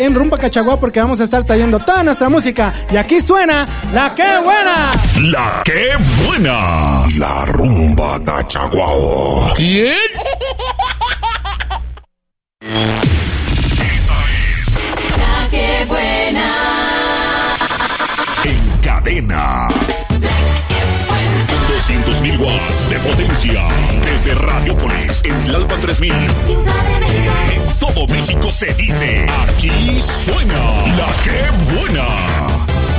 en Rumba Cachaguá porque vamos a estar trayendo toda nuestra música. Y aquí suena La Que Buena. La Que Buena. La Rumba Cachaguao. ¿Quién? Esta es La Que Buena. En cadena. 200.000 watts de potencia. Desde Radiopolis en Tlalpan 3000. Ciudad de México. En todo México se dice: aquí suena La Que Buena.